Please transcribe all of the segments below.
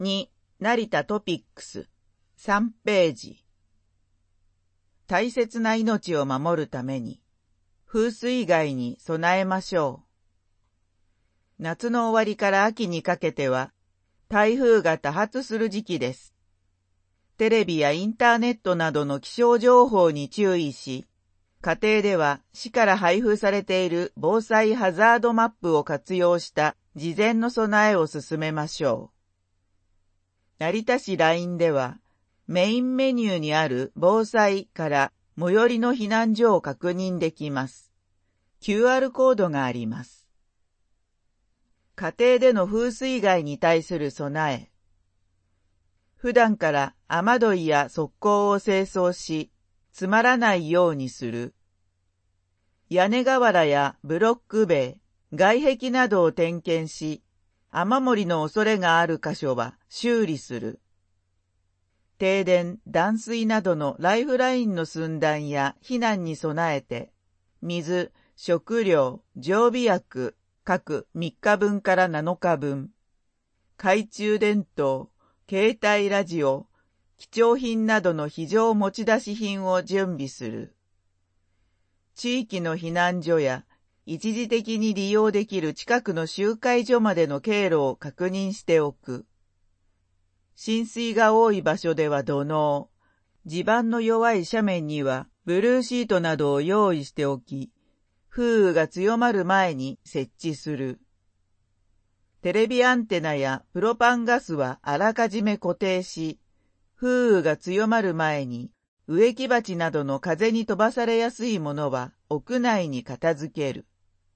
2、成田トピックス。3ページ。大切な命を守るために、風水害に備えましょう。夏の終わりから秋にかけては、台風が多発する時期です。テレビやインターネットなどの気象情報に注意し、家庭では市から配布されている防災ハザードマップを活用した事前の備えを進めましょう。成田市 LINE では、メインメニューにある防災から最寄りの避難所を確認できます。QR コードがあります。家庭での風水害に対する備え。普段から雨どいや側溝を清掃し、詰まらないようにする。屋根瓦やブロック塀、外壁などを点検し、雨漏りの恐れがある箇所は修理する。停電、断水などのライフラインの寸断や避難に備えて、水、食料、常備薬、各3日分から7日分、懐中電灯、携帯ラジオ、貴重品などの非常持ち出し品を準備する。地域の避難所や一時的に利用できる近くの集会所までの経路を確認しておく。浸水が多い場所では土のう、地盤の弱い斜面にはブルーシートなどを用意しておき、風雨が強まる前に設置する。テレビアンテナやプロパンガスはあらかじめ固定し、風雨が強まる前に植木鉢などの風に飛ばされやすいものは屋内に片付ける。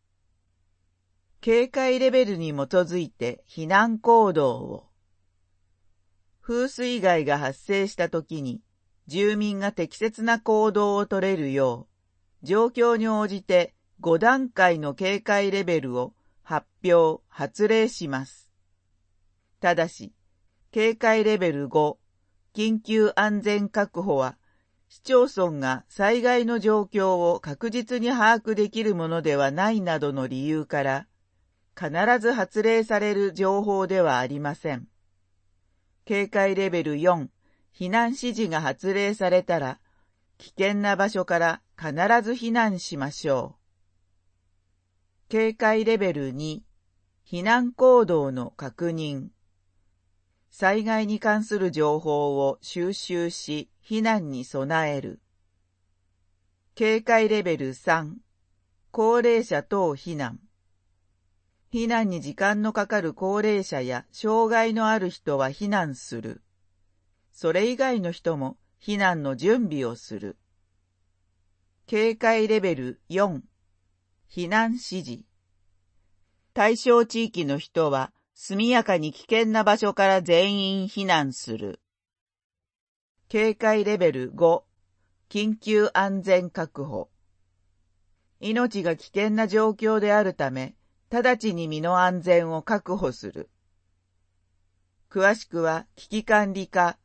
警戒レベルに基づいて避難行動を。風水害が発生したときに住民が適切な行動を取れるよう、状況に応じて5段階の警戒レベルを発表・発令します。ただし、警戒レベル5、緊急安全確保は、市町村が災害の状況を確実に把握できるものではないなどの理由から、必ず発令される情報ではありません。警戒レベル4、避難指示が発令されたら、危険な場所から必ず避難しましょう。警戒レベル2、避難行動の確認。災害に関する情報を収集し、避難に備える。警戒レベル3、高齢者等避難。避難に時間のかかる高齢者や障害のある人は避難する。それ以外の人も避難の準備をする。警戒レベル4、避難指示。対象地域の人は速やかに危険な場所から全員避難する。警戒レベル5、緊急安全確保。命が危険な状況であるため、直ちに身の安全を確保する。詳しくは危機管理課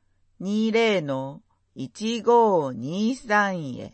20-1523 へ。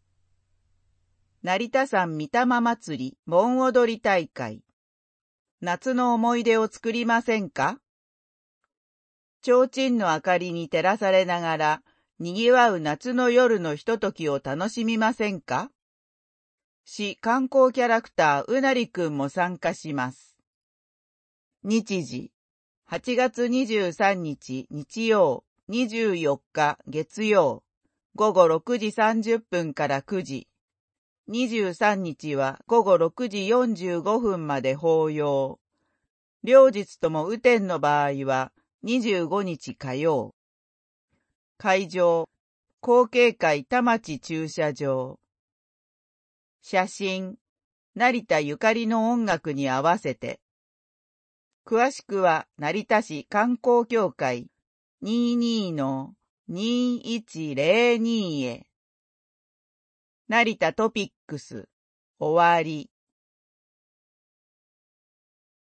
成田山御霊祭り盆踊り大会。夏の思い出を作りませんか？提灯の明かりに照らされながら、賑わう夏の夜のひとときを楽しみませんか？市観光キャラクターうなりくんも参加します。日時、8月23日日曜、24日月曜、午後6時30分から9時。23日は午後6時45分まで法要。両日とも雨天の場合は25日火曜。会場、後継会田町駐車場。写真、成田ゆかりの音楽に合わせて。詳しくは成田市観光協会 22-2102 へ。成田トピックス、終わり。